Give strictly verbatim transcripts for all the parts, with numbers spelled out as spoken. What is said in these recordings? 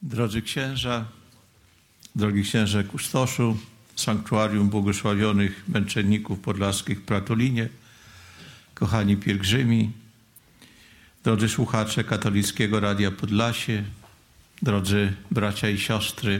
Drodzy księża, drogi księże kustoszu Sanktuarium Błogosławionych Męczenników Podlaskich w Pratolinie, kochani pielgrzymi, drodzy słuchacze Katolickiego Radia Podlasie, drodzy bracia i siostry.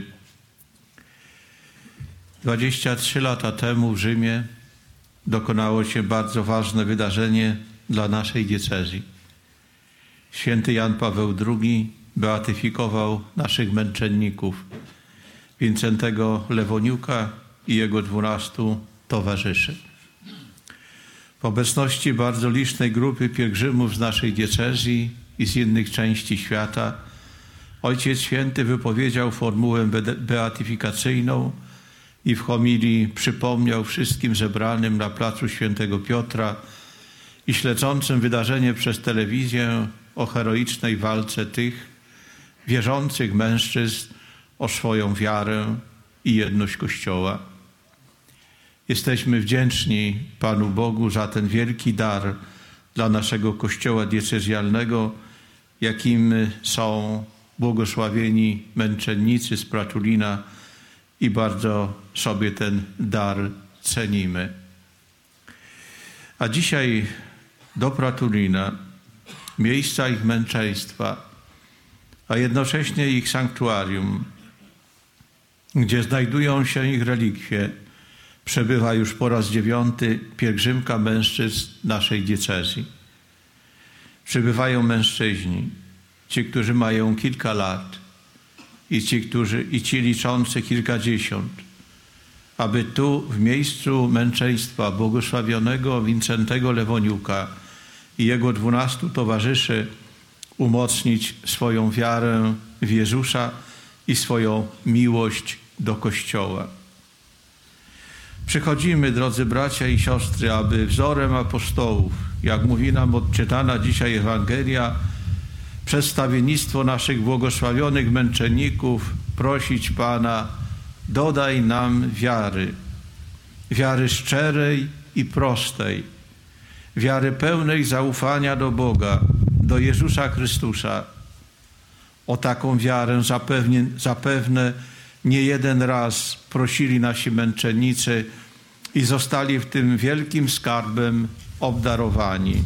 dwadzieścia trzy lata temu w Rzymie dokonało się bardzo ważne wydarzenie dla naszej diecezji. Święty Jan Paweł drugi beatyfikował naszych męczenników, Wincentego Lewoniuka i jego dwunastu towarzyszy. W obecności bardzo licznej grupy pielgrzymów z naszej diecezji i z innych części świata Ojciec Święty wypowiedział formułę beatyfikacyjną i w homilii przypomniał wszystkim zebranym na placu Świętego Piotra i śledzącym wydarzenie przez telewizję o heroicznej walce tych wierzących mężczyzn o swoją wiarę i jedność Kościoła. Jesteśmy wdzięczni Panu Bogu za ten wielki dar dla naszego Kościoła diecezjalnego, jakim są błogosławieni męczennicy z Pratolina i bardzo sobie ten dar cenimy. A dzisiaj do Pratolina, miejsca ich męczeństwa, a jednocześnie ich sanktuarium, gdzie znajdują się ich relikwie, przebywa już po raz dziewiąty pielgrzymka mężczyzn naszej diecezji. Przybywają mężczyźni, ci, którzy mają kilka lat i ci, którzy, i ci liczący kilkadziesiąt, aby tu w miejscu męczeństwa błogosławionego Wincentego Lewoniuka i jego dwunastu towarzyszy umocnić swoją wiarę w Jezusa i swoją miłość do Kościoła. Przychodzimy, drodzy bracia i siostry, aby wzorem apostołów, jak mówi nam odczytana dzisiaj Ewangelia, przedstawiennictwo naszych błogosławionych męczenników, prosić Pana, dodaj nam wiary, wiary szczerej i prostej, wiary pełnej zaufania do Boga, do Jezusa Chrystusa. O taką wiarę zapewne, zapewne nie jeden raz prosili nasi męczennicy i zostali w tym wielkim skarbem obdarowani.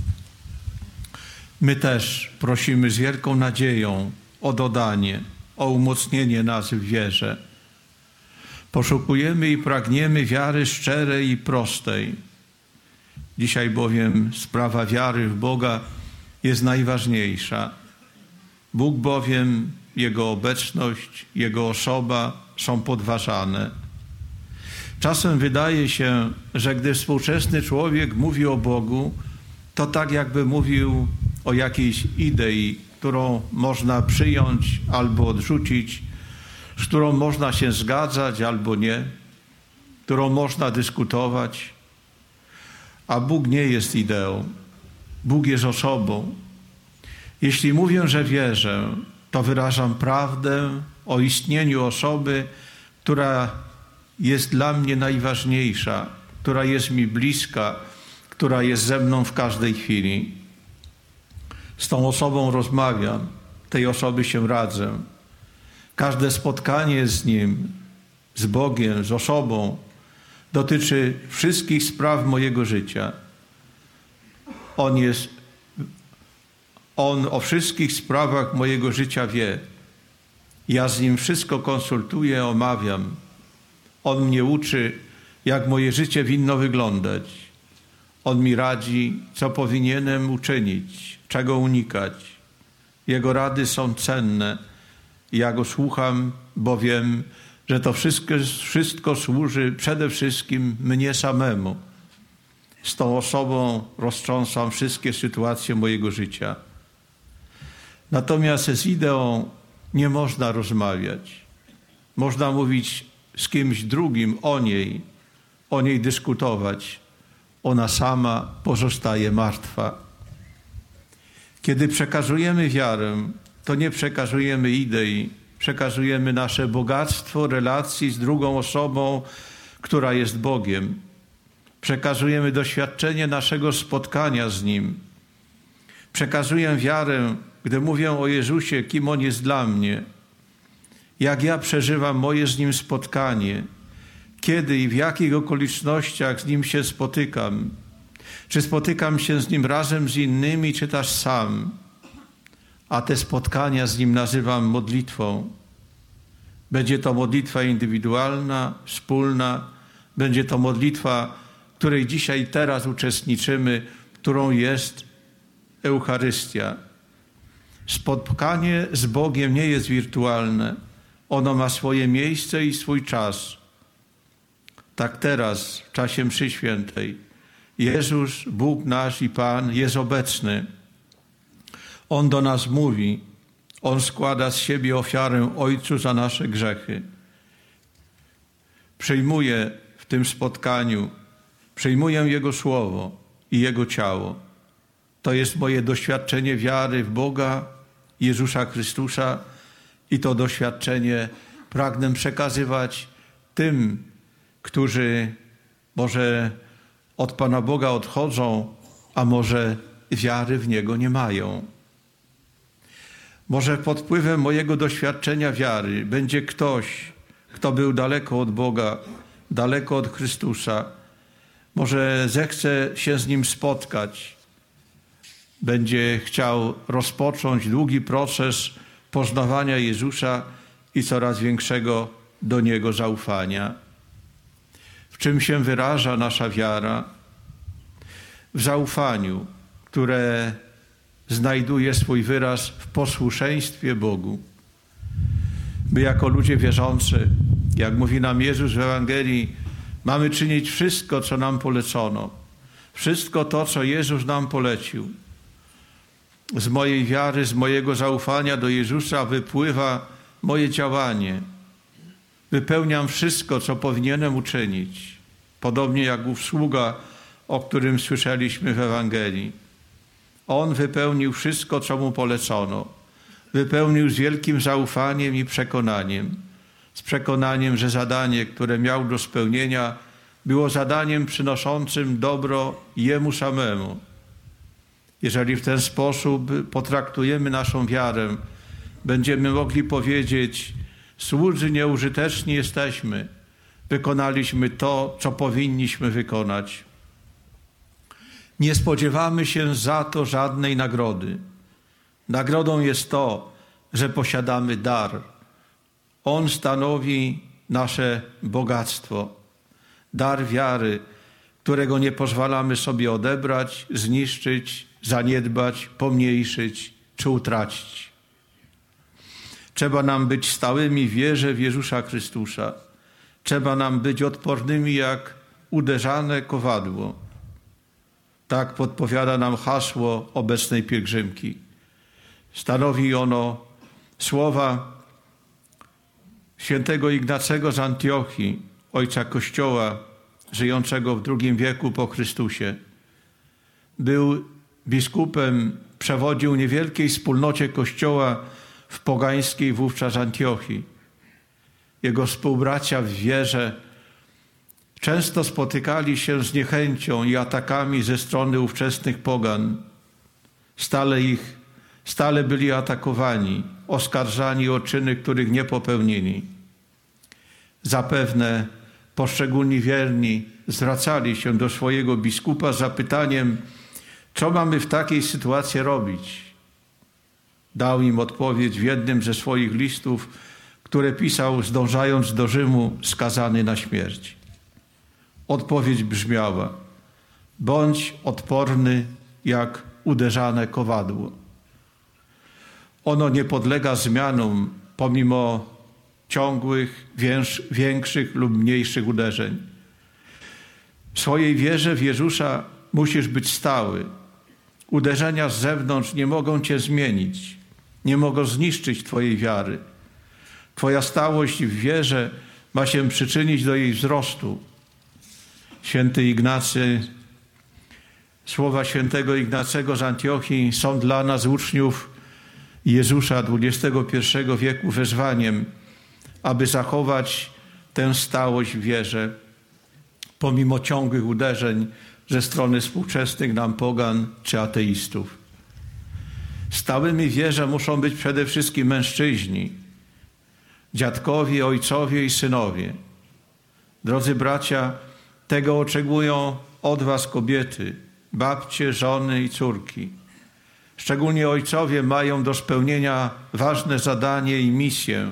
My też prosimy z wielką nadzieją o dodanie, o umocnienie nas w wierze. Poszukujemy i pragniemy wiary szczerej i prostej. Dzisiaj bowiem sprawa wiary w Boga jest najważniejsza. Bóg bowiem, Jego obecność, Jego osoba są podważane. Czasem wydaje się, że gdy współczesny człowiek mówi o Bogu, to tak jakby mówił o jakiejś idei, którą można przyjąć albo odrzucić, z którą można się zgadzać albo nie, którą można dyskutować. A Bóg nie jest ideą. Bóg jest osobą. Jeśli mówię, że wierzę, to wyrażam prawdę o istnieniu osoby, która jest dla mnie najważniejsza, która jest mi bliska, która jest ze mną w każdej chwili. Z tą osobą rozmawiam, tej osoby się radzę. Każde spotkanie z Nim, z Bogiem, z osobą dotyczy wszystkich spraw mojego życia. On jest, On o wszystkich sprawach mojego życia wie. Ja z Nim wszystko konsultuję, omawiam. On mnie uczy, jak moje życie winno wyglądać. On mi radzi, co powinienem uczynić, czego unikać. Jego rady są cenne. Ja Go słucham, bo wiem, że to wszystko, wszystko służy przede wszystkim mnie samemu. Z tą osobą roztrząsam wszystkie sytuacje mojego życia. Natomiast z ideą nie można rozmawiać. Można mówić z kimś drugim o niej, o niej dyskutować. Ona sama pozostaje martwa. Kiedy przekazujemy wiarę, to nie przekazujemy idei, przekazujemy nasze bogactwo relacji z drugą osobą, która jest Bogiem. Przekazujemy doświadczenie naszego spotkania z Nim. Przekazuję wiarę, gdy mówię o Jezusie, kim On jest dla mnie. jak ja przeżywam moje z Nim spotkanie, kiedy i w jakich okolicznościach z Nim się spotykam. Czy spotykam się z Nim razem z innymi, czy też sam. A te spotkania z Nim nazywam modlitwą. Będzie to modlitwa indywidualna, wspólna. Będzie to modlitwa, w której dzisiaj i teraz uczestniczymy, którą jest Eucharystia. Spotkanie z Bogiem nie jest wirtualne. Ono ma swoje miejsce i swój czas. Tak teraz, w czasie mszy świętej, Jezus, Bóg nasz i Pan jest obecny. On do nas mówi. On składa z siebie ofiarę Ojcu za nasze grzechy. Przyjmuje w tym spotkaniu, przyjmuję Jego Słowo i Jego ciało. To jest moje doświadczenie wiary w Boga, Jezusa Chrystusa i to doświadczenie pragnę przekazywać tym, którzy może od Pana Boga odchodzą, a może wiary w Niego nie mają. Może pod wpływem mojego doświadczenia wiary będzie ktoś, kto był daleko od Boga, daleko od Chrystusa. Może zechce się z Nim spotkać. Będzie chciał rozpocząć długi proces poznawania Jezusa i coraz większego do Niego zaufania. W czym się wyraża nasza wiara? W zaufaniu, które znajduje swój wyraz w posłuszeństwie Bogu. My jako ludzie wierzący, jak mówi nam Jezus w Ewangelii, mamy czynić wszystko, co nam polecono. Wszystko to, co Jezus nam polecił. Z mojej wiary, z mojego zaufania do Jezusa wypływa moje działanie. Wypełniam wszystko, co powinienem uczynić. Podobnie jak ów sługa, o którym słyszeliśmy w Ewangelii. On wypełnił wszystko, co mu polecono. Wypełnił z wielkim zaufaniem i przekonaniem. Z przekonaniem, że zadanie, które miał do spełnienia, było zadaniem przynoszącym dobro jemu samemu. Jeżeli w ten sposób potraktujemy naszą wiarę, będziemy mogli powiedzieć: słudzy nieużyteczni jesteśmy. Wykonaliśmy to, co powinniśmy wykonać. Nie spodziewamy się za to żadnej nagrody. Nagrodą jest to, że posiadamy dar. On stanowi nasze bogactwo. Dar wiary, którego nie pozwalamy sobie odebrać, zniszczyć, zaniedbać, pomniejszyć czy utracić. Trzeba nam być stałymi w wierze w Jezusa Chrystusa. Trzeba nam być odpornymi jak uderzane kowadło. Tak podpowiada nam hasło obecnej pielgrzymki. Stanowi ono słowa świętego Ignacego z Antiochii, ojca Kościoła, żyjącego w drugim wieku po Chrystusie. Był biskupem, przewodził niewielkiej wspólnocie Kościoła w pogańskiej wówczas Antiochii. Jego współbracia w wierze często spotykali się z niechęcią i atakami ze strony ówczesnych pogan. Stale ich, stale byli atakowani, oskarżani o czyny, których nie popełnili. Zapewne poszczególni wierni zwracali się do swojego biskupa z zapytaniem, co mamy w takiej sytuacji robić. Dał im odpowiedź w jednym ze swoich listów, które pisał, zdążając do Rzymu, skazany na śmierć. Odpowiedź brzmiała: bądź odporny jak uderzane kowadło. Ono nie podlega zmianom pomimo ciągłych, większych lub mniejszych uderzeń. W swojej wierze w Jezusa musisz być stały. Uderzenia z zewnątrz nie mogą cię zmienić, nie mogą zniszczyć twojej wiary. Twoja stałość w wierze ma się przyczynić do jej wzrostu. Święty Ignacy, słowa świętego Ignacego z Antiochii są dla nas, uczniów Jezusa dwudziestego pierwszego wieku, wezwaniem, aby zachować tę stałość w wierze, pomimo ciągłych uderzeń ze strony współczesnych nam pogan czy ateistów. Stałymi w wierze muszą być przede wszystkim mężczyźni. dziadkowie, ojcowie i synowie. Drodzy bracia, tego oczekują od was kobiety, babcie, żony i córki. Szczególnie ojcowie mają do spełnienia ważne zadanie i misję,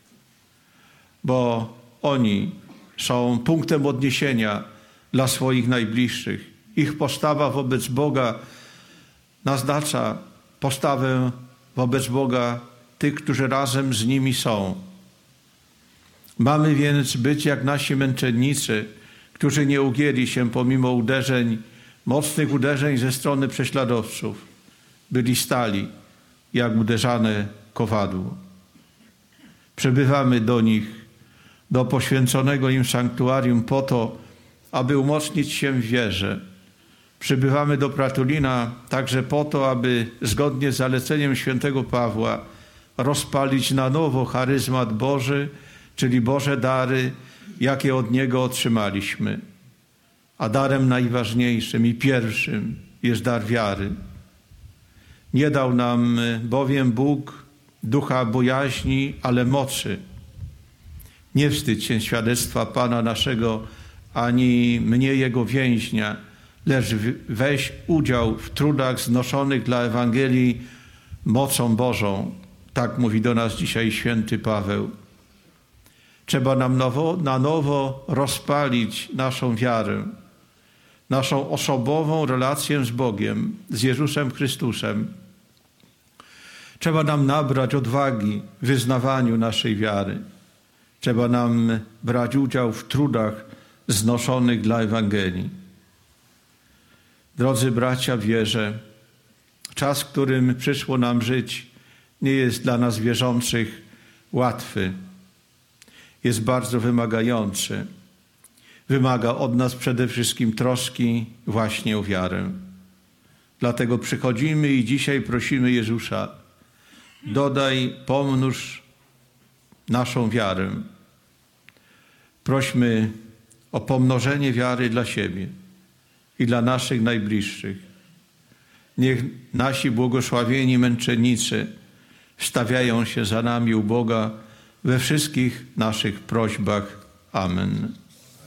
bo oni są punktem odniesienia dla swoich najbliższych. Ich postawa wobec Boga naznacza postawę wobec Boga tych, którzy razem z nimi są. Mamy więc być jak nasi męczennicy, którzy nie ugięli się pomimo uderzeń, mocnych uderzeń ze strony prześladowców. Byli stali, jak uderzane kowadło. Przybywamy do nich, do poświęconego im sanktuarium po to, aby umocnić się w wierze. Przybywamy do Pratulina także po to, aby zgodnie z zaleceniem świętego Pawła rozpalić na nowo charyzmat Boży, czyli Boże dary, jakie od Niego otrzymaliśmy. A darem najważniejszym i pierwszym jest dar wiary. Nie dał nam bowiem Bóg ducha bojaźni, ale mocy. Nie wstydź się świadectwa Pana naszego, ani mnie Jego więźnia, lecz weź udział w trudach znoszonych dla Ewangelii mocą Bożą. Tak mówi do nas dzisiaj święty Paweł. Trzeba nam nowo, na nowo rozpalić naszą wiarę, naszą osobową relację z Bogiem, z Jezusem Chrystusem. Trzeba nam nabrać odwagi w wyznawaniu naszej wiary. Trzeba nam brać udział w trudach znoszonych dla Ewangelii. Drodzy bracia w wierze, czas, w którym przyszło nam żyć, nie jest dla nas wierzących łatwy. Jest bardzo wymagający. Wymaga od nas przede wszystkim troski właśnie o wiarę. Dlatego przychodzimy i dzisiaj prosimy Jezusa, dodaj, pomnóż naszą wiarę. Prośmy o pomnożenie wiary dla siebie i dla naszych najbliższych. Niech nasi błogosławieni męczennicy stawiają się za nami u Boga we wszystkich naszych prośbach. Amen.